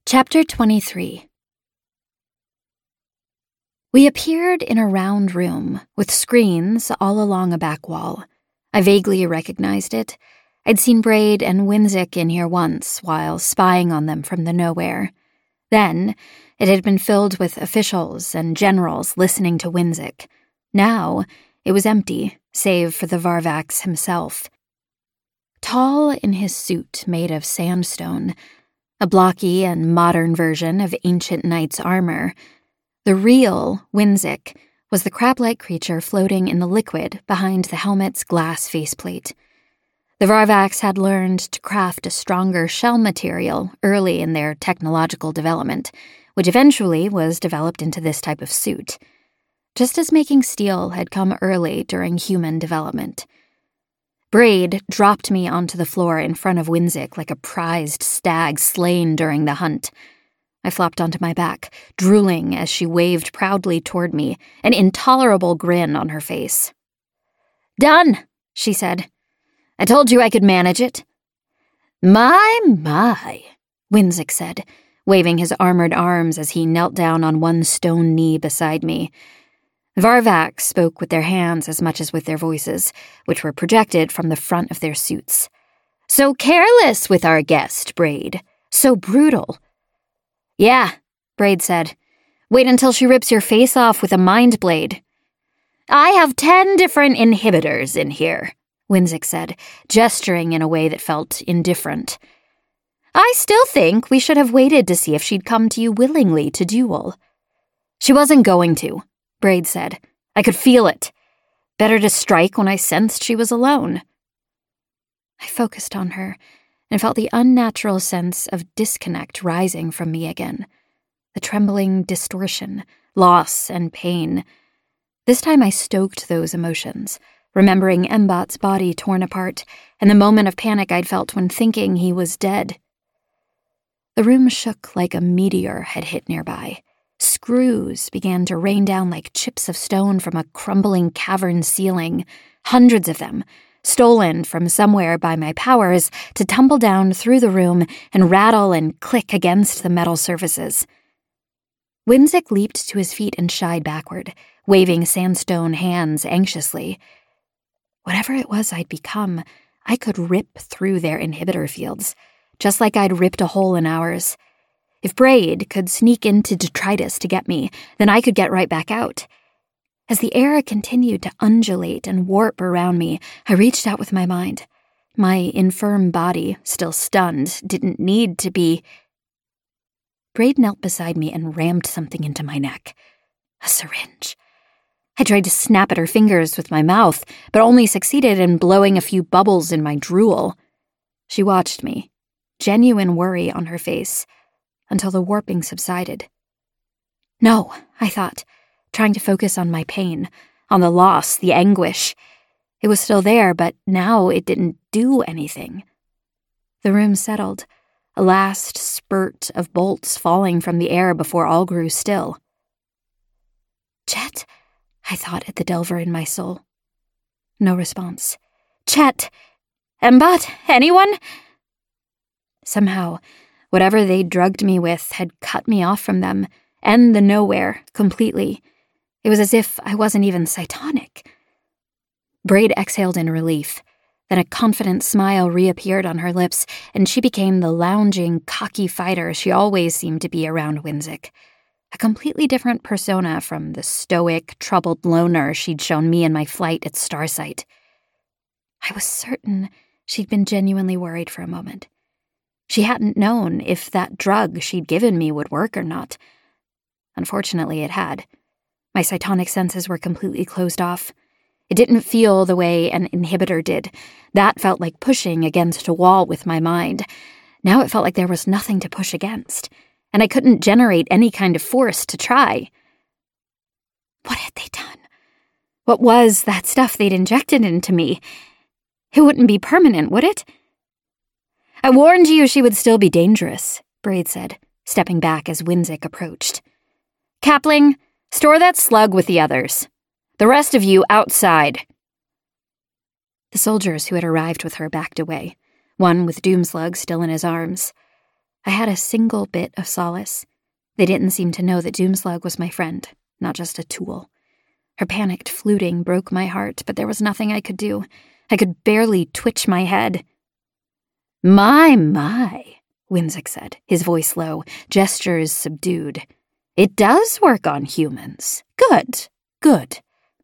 Chapter 23. We appeared in a round room with screens all along a back wall. I vaguely recognized it. I'd seen Braid and Winzik in here once while spying on them from the nowhere. Then, it had been filled with officials and generals listening to Winzik. Now, it was empty, save for the Varvax himself. Tall in his suit made of sandstone, a blocky and modern version of ancient knight's armor, the real Winzik was the crab-like creature floating in the liquid behind the helmet's glass faceplate. The Varvax had learned to craft a stronger shell material early in their technological development, which eventually was developed into this type of suit, just as making steel had come early during human development. Braid dropped me onto the floor in front of Winzik like a prized stag slain during the hunt. I flopped onto my back, drooling as she waved proudly toward me, an intolerable grin on her face. "Done," she said. "I told you I could manage it." My, Winzik said, waving his armored arms as he knelt down on one stone knee beside me. Varvax spoke with their hands as much as with their voices, which were projected from the front of their suits. "So careless with our guest, Braid. So brutal." "Yeah," Braid said. "Wait until she rips your face off with a mind blade." "I have 10 different inhibitors in here," Winzik said, gesturing in a way that felt indifferent. "I still think we should have waited to see if she'd come to you willingly to duel." "She wasn't going to," Braid said. "I could feel it. Better to strike when I sensed she was alone." I focused on her and felt the unnatural sense of disconnect rising from me again. The trembling distortion, loss, and pain. This time I stoked those emotions, remembering Mbot's body torn apart and the moment of panic I'd felt when thinking he was dead. The room shook like a meteor had hit nearby. Screws began to rain down like chips of stone from a crumbling cavern ceiling, hundreds of them, stolen from somewhere by my powers to tumble down through the room and rattle and click against the metal surfaces. Winzik leaped to his feet and shied backward, waving sandstone hands anxiously. Whatever it was I'd become, I could rip through their inhibitor fields, just like I'd ripped a hole in ours. If Braid could sneak into detritus to get me, then I could get right back out. As the air continued to undulate and warp around me, I reached out with my mind. My infirm body, still stunned, didn't need to be. Braid knelt beside me and rammed something into my neck. A syringe. I tried to snap at her fingers with my mouth, but only succeeded in blowing a few bubbles in my drool. She watched me, genuine worry on her face, until the warping subsided. No, I thought, trying to focus on my pain, on the loss, the anguish. It was still there, but now it didn't do anything. The room settled, a last spurt of bolts falling from the air before all grew still. "Chet," I thought at the delver in my soul. No response. "Chet! Mbot! Anyone?" Somehow, whatever they drugged me with had cut me off from them, and the nowhere, completely. It was as if I wasn't even cytonic. Braid exhaled in relief. Then a confident smile reappeared on her lips, and she became the lounging, cocky fighter she always seemed to be around Winzik. A completely different persona from the stoic, troubled loner she'd shown me in my flight at Starsight. I was certain she'd been genuinely worried for a moment. She hadn't known if that drug she'd given me would work or not. Unfortunately, it had. My cytonic senses were completely closed off. It didn't feel the way an inhibitor did. That felt like pushing against a wall with my mind. Now it felt like there was nothing to push against, and I couldn't generate any kind of force to try. What had they done? What was that stuff they'd injected into me? It wouldn't be permanent, would it? "I warned you she would still be dangerous," Braid said, stepping back as Winzik approached. "Capling, store that slug with the others. The rest of you outside." The soldiers who had arrived with her backed away, one with Doomslug still in his arms. I had a single bit of solace. They didn't seem to know that Doomslug was my friend, not just a tool. Her panicked fluting broke my heart, but there was nothing I could do. I could barely twitch my head. My, Winzik said, his voice low, gestures subdued. It does work on humans. Good.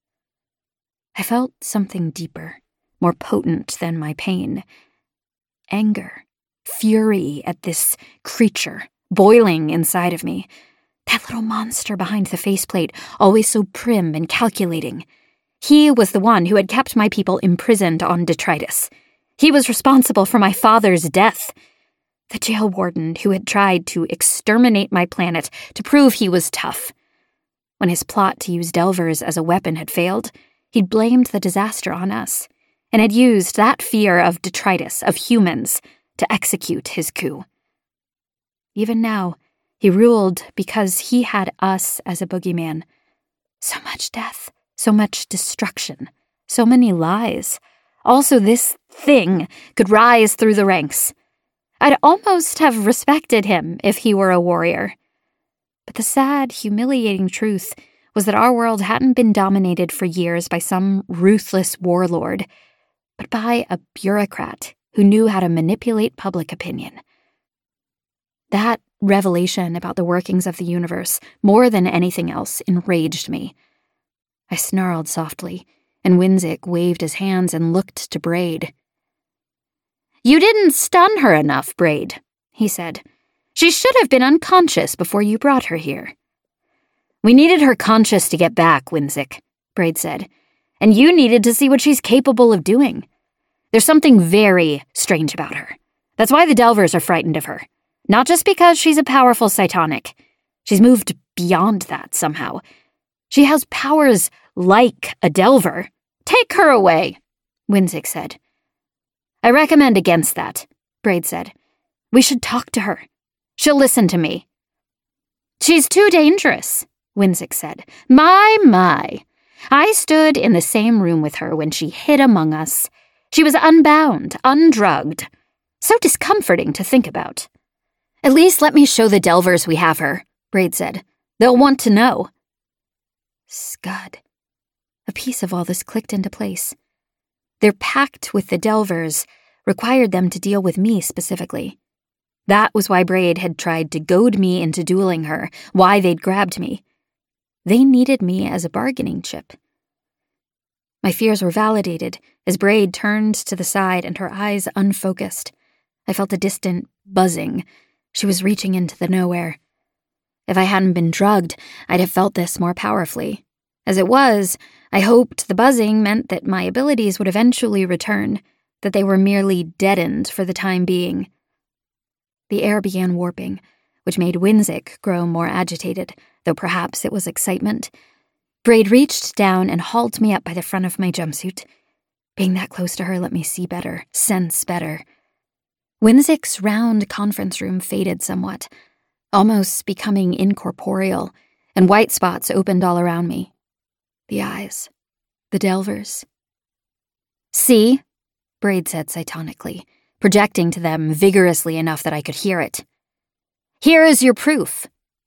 I felt something deeper, more potent than my pain. Anger, fury at this creature boiling inside of me. That little monster behind the faceplate, always so prim and calculating. He was the one who had kept my people imprisoned on detritus. He was responsible for my father's death. The jail warden who had tried to exterminate my planet to prove he was tough. When his plot to use Delvers as a weapon had failed, he'd blamed the disaster on us, and had used that fear of detritus, of humans, to execute his coup. Even now, he ruled because he had us as a boogeyman. So much death, so much destruction, so many lies. Also, this thing could rise through the ranks. I'd almost have respected him if he were a warrior. But the sad, humiliating truth was that our world hadn't been dominated for years by some ruthless warlord, but by a bureaucrat who knew how to manipulate public opinion. That revelation about the workings of the universe, more than anything else, enraged me. I snarled softly, and Winzik waved his hands and looked to Braid. You didn't stun her enough, Braid, he said. She should have been unconscious before you brought her here. We needed her conscious to get back, Winzik, Braid said, and you needed to see what she's capable of doing. There's something very strange about her. That's why the Delvers are frightened of her. Not just because she's a powerful Cytonic. She's moved beyond that somehow. She has powers like a Delver. Take her away, Winzik said. I recommend against that, Braid said. We should talk to her. She'll listen to me. She's too dangerous, Winzik said. My. I stood in the same room with her when she hid among us. She was unbound, undrugged. So discomforting to think about. At least let me show the Delvers we have her, Braid said. They'll want to know. Scud. A piece of all this clicked into place. Their pact with the Delvers required them to deal with me specifically. That was why Braid had tried to goad me into dueling her, why they'd grabbed me. They needed me as a bargaining chip. My fears were validated as Braid turned to the side and her eyes unfocused. I felt a distant buzzing. She was reaching into the nowhere. If I hadn't been drugged, I'd have felt this more powerfully. As it was, I hoped the buzzing meant that my abilities would eventually return, that they were merely deadened for the time being. The air began warping, which made Winzik grow more agitated, though perhaps it was excitement. Braid reached down and hauled me up by the front of my jumpsuit. Being that close to her let me see better, sense better. Winzik's round conference room faded somewhat, almost becoming incorporeal, and white spots opened all around me. The eyes. The Delvers. See? Braid said cytonically, projecting to them vigorously enough that I could hear it. Here is your proof.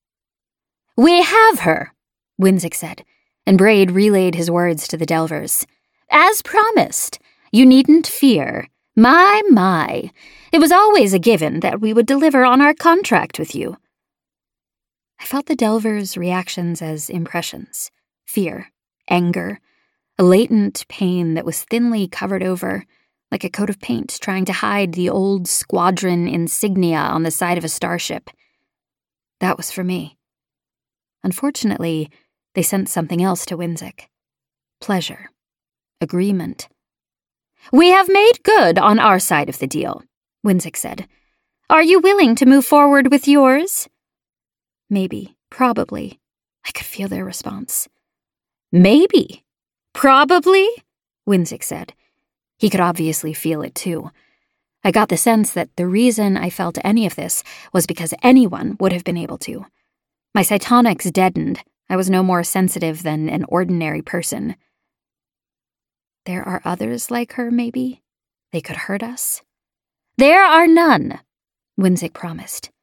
We have her, Winzik said, and Braid relayed his words to the Delvers. As promised, you needn't fear. My. It was always a given that we would deliver on our contract with you. I felt the Delvers' reactions as impressions. Fear, anger, a latent pain that was thinly covered over, like a coat of paint trying to hide the old squadron insignia on the side of a starship. That was for me. Unfortunately, they sent something else to Winzik. Pleasure. Agreement. We have made good on our side of the deal, Winzik said. Are you willing to move forward with yours? Maybe. Probably. I could feel their response. Maybe. Probably, Winzik said. He could obviously feel it too. I got the sense that the reason I felt any of this was because anyone would have been able to. My cytonics deadened. I was no more sensitive than an ordinary person. There are others like her, maybe? They could hurt us? There are none, Winzik promised.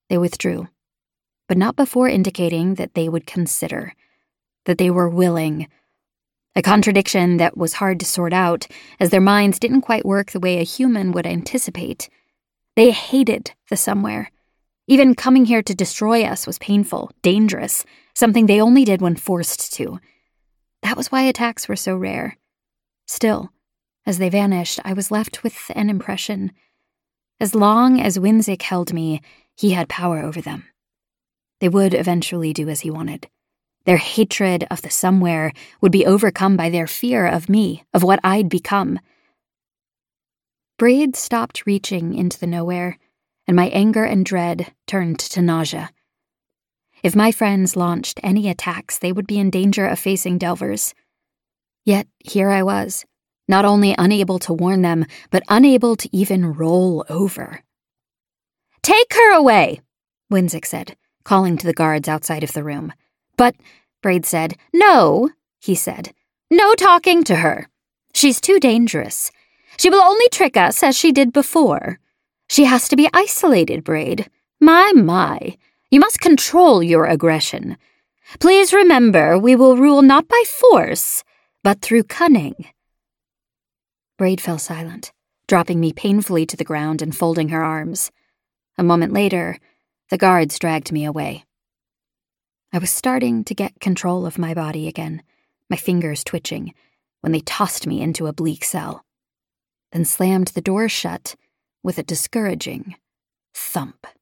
They withdrew, but not before indicating that they would consider, that they were willing. A contradiction that was hard to sort out, as their minds didn't quite work the way a human would anticipate. They hated the somewhere. Even coming here to destroy us was painful, dangerous, something they only did when forced to. That was why attacks were so rare. Still, as they vanished, I was left with an impression. As long as Winzik held me, he had power over them. They would eventually do as he wanted. Their hatred of the somewhere would be overcome by their fear of me, of what I'd become. Braid stopped reaching into the nowhere, and my anger and dread turned to nausea. If my friends launched any attacks, they would be in danger of facing Delvers. Yet here I was, not only unable to warn them, but unable to even roll over. "Take her away," Winzik said, calling to the guards outside of the room. "But," Braid said. "No," he said. "No talking to her. She's too dangerous. She will only trick us as she did before. She has to be isolated, Braid. My. You must control your aggression. Please remember, we will rule not by force, but through cunning." Braid fell silent, dropping me painfully to the ground and folding her arms. A moment later, the guards dragged me away. I was starting to get control of my body again, my fingers twitching, when they tossed me into a bleak cell, then slammed the door shut with a discouraging thump.